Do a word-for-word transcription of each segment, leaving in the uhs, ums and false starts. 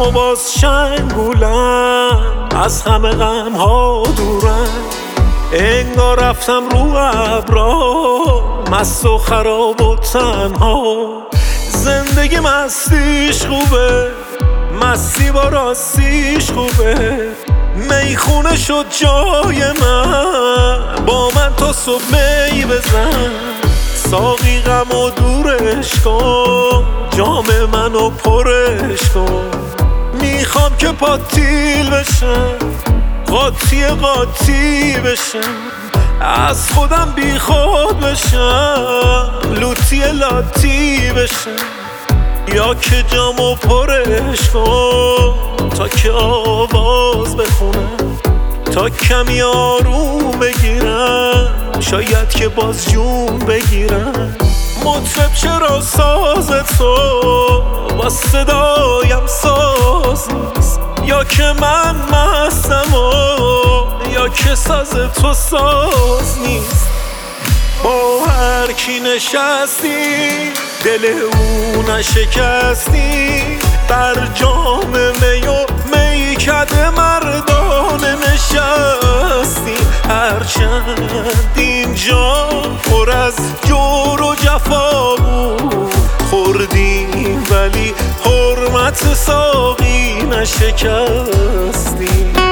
اما باز شنگولم، از همه غم ها دورم. انگار رفتم رو ابرا، مست و خراب و تنها. زندگی مستیش خوبه، مستی با راستیش خوبه. میخونه شد جای من، با من تا صبح می بزن. ساقی غم و دورش کن، جام منو پرش کن. میخوام که پاتیل بشم، قاطی قاطی بشم. از خودم بی خود بشم، لوتی لاتی بشم. یا که جامو پرش کن تا که آواز بخونم، تا کمی آروم بگیرم، شاید که باز جون بگیرم. مطرب چرا ساز تو با صدایم ساز نیست؟ یا که من مستم و یا که ساز تو ساز نیست. با هر کی نشستی دل او نشکستی، بر جام می و میکده مردانه نشستی. هرچند اینجا پر از جور و جفا بود، خوردیم ولی حرمت ساقی نشکستی.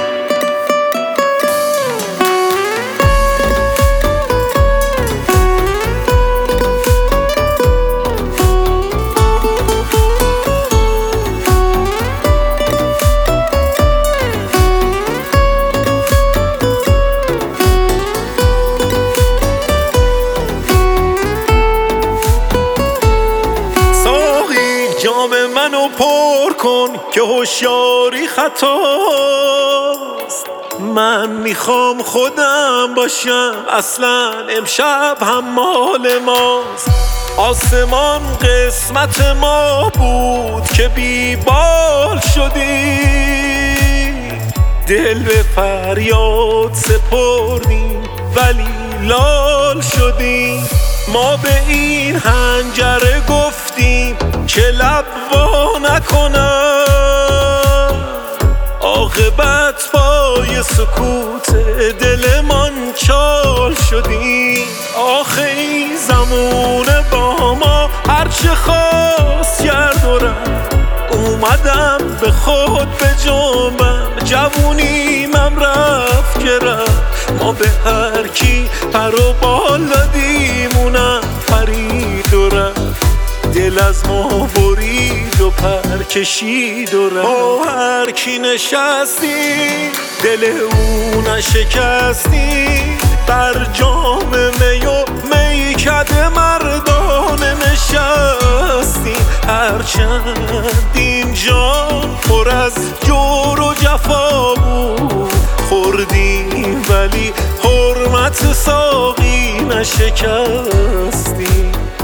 جام منو پر کن که هوشیاری خطاست. من میخوام خودم باشم، اصلا امشب هم مال ماست. آسمان قسمت ما بود که بی بال شدی، دل به فریاد سپردیم ولی لال شدیم. ما به این حنجره گفتیم که لب وا نکنم، عاقبت پای سکوت دلمان چال شدیم. آخه این زمونه با ما هرچه خواست کرد و رفت. اومدم به خود بجنبم، جوونیمم رفت که رفت. ما به هر کی پر و بال دادیم اونم پرید و رفت. دل از ما برید و پر کشید و رفت. با هر کی نشستی دل او نشکستی، بر جام می و میکده مردانه نشستی. هرچند اینجا پر از جور و جفا بود، خوردیم ولی حرمت ساقی نشکستی.